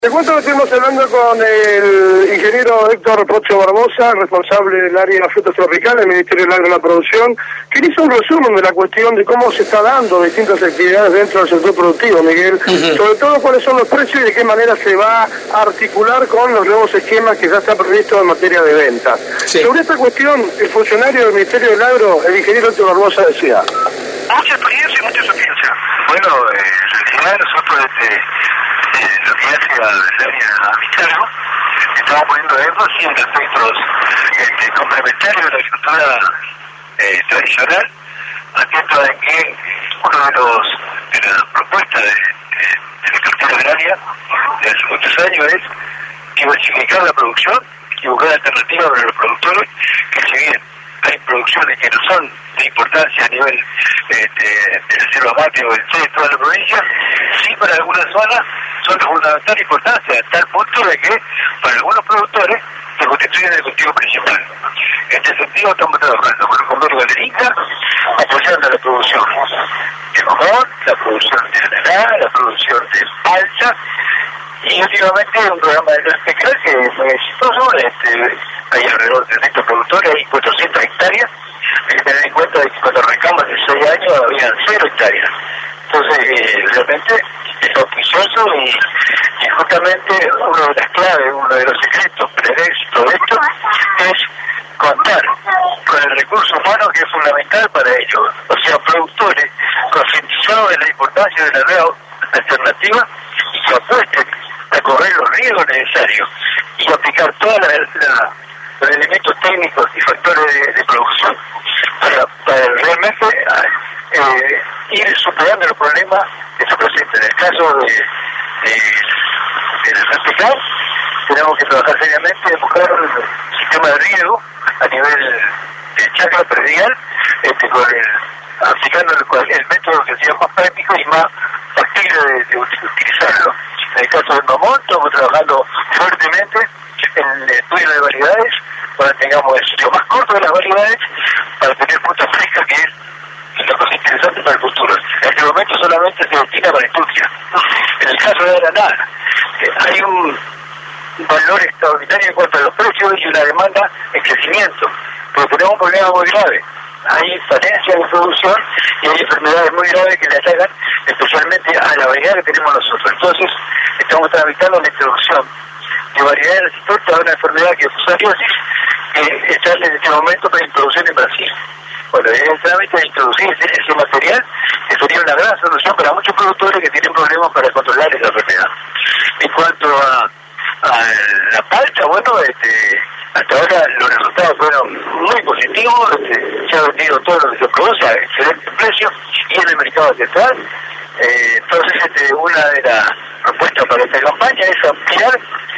Te cuento que estuvimos hablando con el ingeniero Héctor Rocho Barbosa, responsable del área de frutas tropicales del Ministerio del Agro y la Producción, que hizo un resumen de la cuestión de cómo se está dando distintas actividades dentro del sector productivo, Miguel. Sobre todo cuáles son los precios y de qué manera se va a articular con los nuevos esquemas que ya están previstos en materia de venta. Sí. Sobre esta cuestión, el funcionario del Ministerio del Agro, el ingeniero Héctor Barbosa, decía: mucha experiencia y mucha sapiencia. Bueno, en realidad nosotros lo que hace el área a mi cargo, estamos poniendo énfasis en aspectos complementarios de la agricultura tradicional, atento a que uno de las propuestas de la cartera agraria de hace muchos años es diversificar la producción y buscar alternativas para los productores, que si bien hay producciones que no son de importancia a nivel de la selva mate o de toda la provincia, sí para algunas zonas son de fundamental importancia, a tal punto de que para algunos productores se constituyen el cultivo principal. En este sentido estamos trabajando con el convenio galenica, apoyando la producción de mamón, la producción de ananá, la producción de palta, y últimamente un programa de especial que es muy exitoso. Hay alrededor de 30 productores, hay 400 hectáreas. Hay que tener en cuenta de que cuando arrancamos hace 6 años habían 0 hectáreas. Entonces, realmente es auspicioso y justamente una de las claves, uno de los secretos para el éxito de esto es contar con el recurso humano, que es fundamental para ello. O sea, productores concientizados de la importancia de la nueva alternativa y que apuesten a correr los riesgos necesarios y aplicar todos los elementos técnicos y factores de producción para realmente ir superando los problemas que se presentan. En el caso de la vertical, tenemos que trabajar seriamente en buscar un sistema de riego a nivel de chacra predial, aplicando el método que sea más práctico y más factible de utilizarlo. En el caso del mamón, estamos trabajando fuertemente en el estudio de variedades para que tengamos el sitio más corto de las variedades para tener fruta fresca, que es lo más interesante para el futuro. En este momento solamente se destina para la industria. En el caso de ananá, hay un valor extraordinario en cuanto a los precios y una demanda en crecimiento, pero tenemos un problema muy grave. Hay falencias de producción y hay enfermedades muy graves que le atacan especialmente a la variedad que tenemos nosotros. Entonces, estamos tramitando la introducción de variedades resistentes a una enfermedad que es fusariosis, que está en este momento para introducción en Brasil. Bueno, es el trámite de introducir ese material, que sería una gran solución para muchos productores que tienen problemas para controlar esa enfermedad. En cuanto a la palta, bueno, hasta ahora los resultados fueron muy positivos, se ha vendido todo lo que se produce a excelentes precios y en el mercado central. Entonces, una de las propuestas para esta campaña es ampliar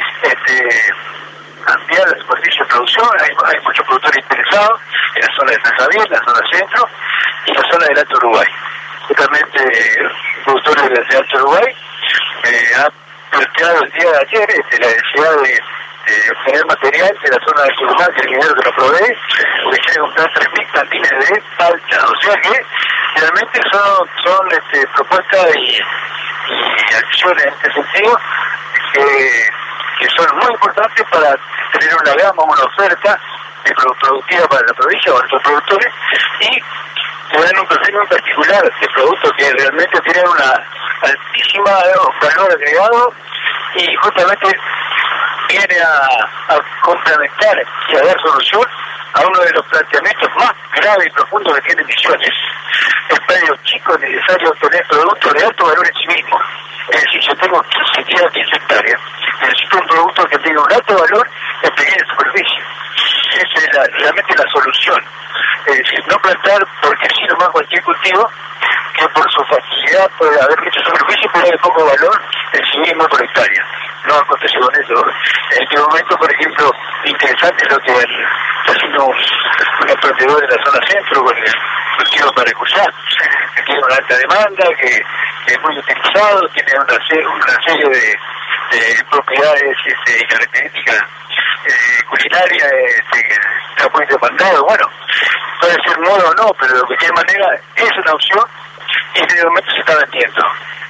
la superficie de producción. Hay muchos productores interesados en la zona de San Javier, la zona centro y la zona del Alto Uruguay. Justamente, productores del Alto Uruguay han planteado el día de ayer la necesidad de obtener material de la zona de Tucumán, que el ingeniero que lo provee, porque quiere comprar 3.000 plantines de palta. O sea que realmente son propuestas y acciones en este sentido que son muy importantes para tener una gama, una oferta productiva para la provincia o nuestros productores, y se dan un perfil muy particular de productos que realmente tienen una altísima valor agregado y justamente viene a complementar y a dar solución a uno de los planteamientos más graves y profundos que tiene Misiones. En predios chicos es necesario obtener productos de alto valor en sí mismo. Es decir, yo tengo 15 hectáreas, necesito un producto que tenga un alto valor en pequeña superficie. Esa es realmente la solución. Es decir, no plantar porque sí nomás cualquier cultivo, que por su facilidad puede haber mucha superficie, pero de poco valor en sí mismo por hectárea. No acontece con eso. En este momento, por ejemplo, interesante lo que está haciendo un emprendedor de la zona centro con el cultivo para escuchar, que tiene una alta demanda, que es muy utilizado, tiene una serie de propiedades y características culinarias que está muy demandado. Bueno, puede ser moda o no, pero de cualquier manera es una opción y en este momento se está vendiendo.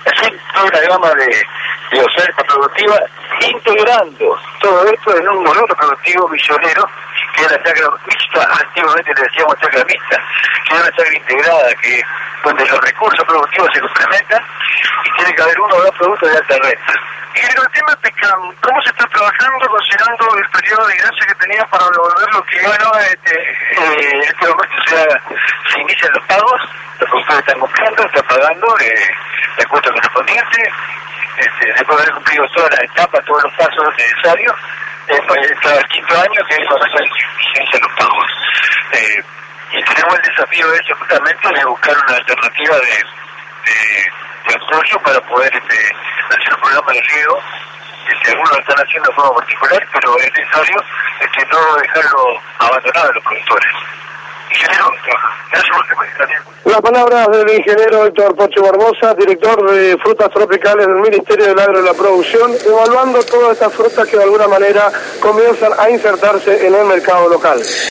así toda una gama de oferta productiva, integrando todo esto en un modelo productivo misionero, que es la chacra mixta, antiguamente le decíamos chacra mixta, que es una chacra integrada, donde los recursos productivos se complementan y tiene que haber uno o dos productos de alta renta. Y el tema es cómo se está trabajando considerando el periodo de gracia que tenía para devolver lo que este momento se inician los pagos, los productores están cumpliendo, están pagando de acuerdo correspondiente, después de haber cumplido todas las etapas, todos los pasos necesarios, para el quinto año que es cuando se inician los pagos. Y tenemos el desafío ese justamente de buscar una alternativa de apoyo para poder hacer un programa de riego. Algunos lo están haciendo de forma particular, pero es necesario no dejarlo abandonado a los productores. Ingeniero, gracias por tu. La palabra del ingeniero Héctor Pocho Barbosa, director de frutas tropicales del Ministerio del Agro y la Producción, evaluando todas estas frutas que de alguna manera comienzan a insertarse en el mercado local.